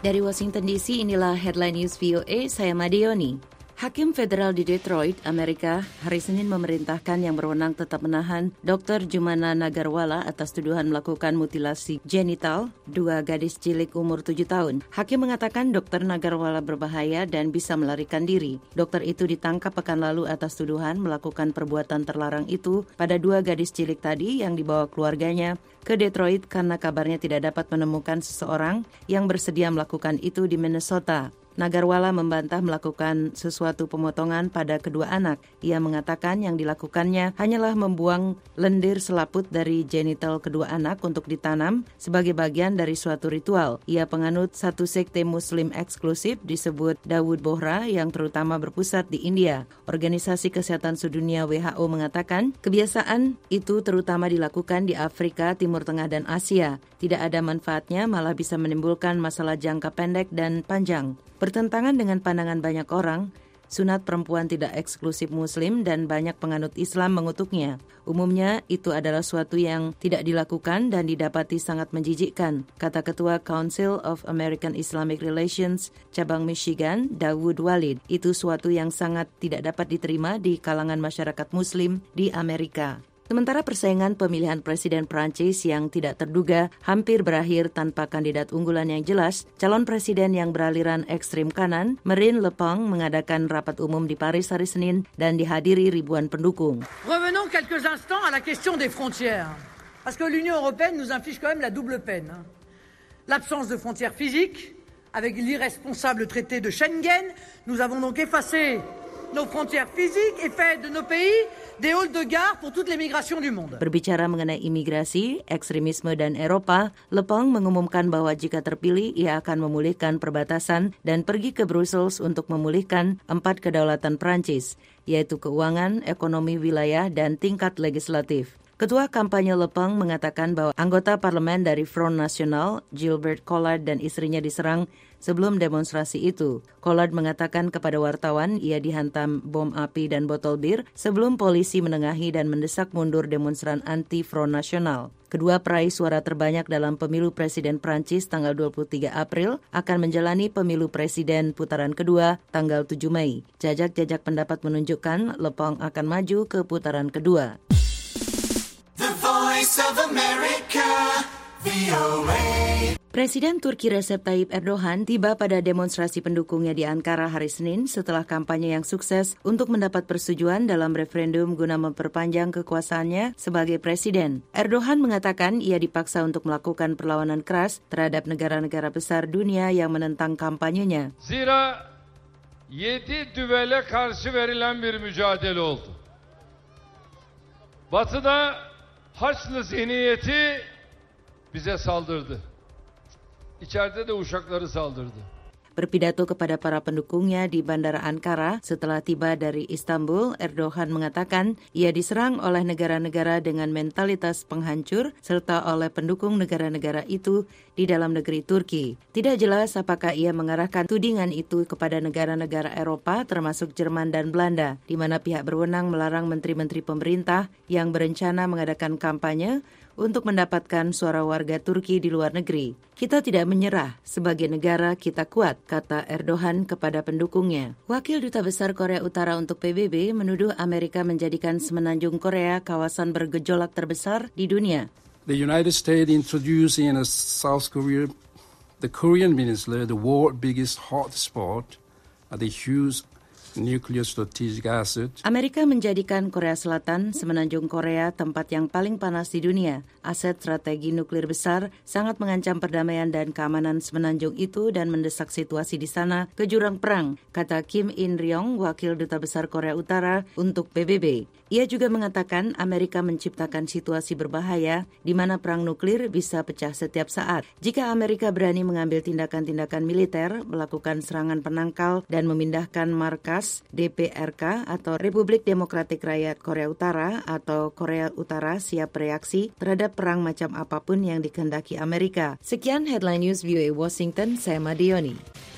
Dari Washington DC, inilah Headline News VOA, saya Madioni. Hakim federal di Detroit, Amerika, hari Senin memerintahkan yang berwenang tetap menahan Dr. Jumana Nagarwala atas tuduhan melakukan mutilasi genital 2 gadis cilik umur 7 tahun. Hakim mengatakan Dr. Nagarwala berbahaya dan bisa melarikan diri. Dokter itu ditangkap pekan lalu atas tuduhan melakukan perbuatan terlarang itu pada 2 gadis cilik tadi yang dibawa keluarganya ke Detroit karena kabarnya tidak dapat menemukan seseorang yang bersedia melakukan itu di Minnesota. Nagarwala membantah melakukan sesuatu pemotongan pada kedua anak. Ia mengatakan yang dilakukannya hanyalah membuang lendir selaput dari genital kedua anak untuk ditanam sebagai bagian dari suatu ritual. Ia penganut satu sekte muslim eksklusif disebut Dawood Bohra yang terutama berpusat di India. Organisasi Kesehatan Sedunia WHO mengatakan kebiasaan itu terutama dilakukan di Afrika, Timur Tengah, dan Asia. Tidak ada manfaatnya, malah bisa menimbulkan masalah jangka pendek dan panjang. Bertentangan dengan pandangan banyak orang, sunat perempuan tidak eksklusif Muslim dan banyak penganut Islam mengutuknya. Umumnya itu adalah suatu yang tidak dilakukan dan didapati sangat menjijikkan, kata Ketua Council of American Islamic Relations cabang Michigan, Dawood Walid. Itu suatu yang sangat tidak dapat diterima di kalangan masyarakat Muslim di Amerika. Sementara persaingan pemilihan Presiden Prancis yang tidak terduga hampir berakhir tanpa kandidat unggulan yang jelas, calon presiden yang beraliran ekstrim kanan, Marine Le Pen, mengadakan rapat umum di Paris hari Senin dan dihadiri ribuan pendukung. Revenons quelques instants à la question des frontières. Parce que l'Union européenne nous inflige quand même la double peine. L'absence de frontières physiques, avec l'irresponsable traité de Schengen, nous avons donc effacé nos frontières physiques et fait de nos pays des halls de gare pour toutes les migrations du monde. Berbicara mengenai imigrasi, ekstremisme dan Eropa, Le Pen mengumumkan bahwa jika terpilih, ia akan memulihkan perbatasan dan pergi ke Brussels untuk memulihkan 4 kedaulatan Prancis, yaitu keuangan, ekonomi wilayah, dan tingkat legislatif. Ketua kampanye Le Pen mengatakan bahwa anggota parlemen dari Front National, Gilbert Collard, dan istrinya diserang sebelum demonstrasi itu. Collard mengatakan kepada wartawan ia dihantam bom api dan botol bir sebelum polisi menengahi dan mendesak mundur demonstran anti-Front National. Kedua peraih suara terbanyak dalam pemilu presiden Prancis tanggal 23 April akan menjalani pemilu presiden putaran kedua tanggal 7 Mei. Jajak-jajak pendapat menunjukkan Le Pen akan maju ke putaran kedua. The Voice of America, VOA. Presiden Turki Recep Tayyip Erdogan tiba pada demonstrasi pendukungnya di Ankara hari Senin setelah kampanye yang sukses untuk mendapat persetujuan dalam referendum guna memperpanjang kekuasaannya sebagai presiden. Erdogan mengatakan ia dipaksa untuk melakukan perlawanan keras terhadap negara-negara besar dunia yang menentang kampanyenya. Zira 7 düvele karşı verilen bir mücadele oldu. Batı'da Haçlı zihniyeti bize saldırdı. İçeride de uşakları saldırdı. Berpidato kepada para pendukungnya di Bandara Ankara setelah tiba dari Istanbul, Erdogan mengatakan ia diserang oleh negara-negara dengan mentalitas penghancur serta oleh pendukung negara-negara itu di dalam negeri Turki. Tidak jelas apakah ia mengarahkan tudingan itu kepada negara-negara Eropa termasuk Jerman dan Belanda, di mana pihak berwenang melarang menteri-menteri pemerintah yang berencana mengadakan kampanye untuk mendapatkan suara warga Turki di luar negeri. Kita tidak menyerah, sebagai negara kita kuat, kata Erdogan kepada pendukungnya. Wakil Duta Besar Korea Utara untuk PBB menuduh Amerika menjadikan semenanjung Korea kawasan bergejolak terbesar di dunia. The United States introduced in South Korea, the Korean Peninsula, the world's biggest hotspot, the huge nuclear strategic asset. Amerika menjadikan Korea Selatan, semenanjung Korea, tempat yang paling panas di dunia. Aset strategi nuklir besar sangat mengancam perdamaian dan keamanan semenanjung itu dan mendesak situasi di sana ke jurang perang, kata Kim In-ryong, Wakil Duta Besar Korea Utara untuk PBB. Ia juga mengatakan Amerika menciptakan situasi berbahaya di mana perang nuklir bisa pecah setiap saat. Jika Amerika berani mengambil tindakan-tindakan militer, melakukan serangan penangkal dan memindahkan markas DPRK atau Republik Demokratik Rakyat Korea Utara atau Korea Utara siap bereaksi terhadap perang macam apapun yang dikehendaki Amerika. Sekian Headline News VOA Washington, saya Madioni.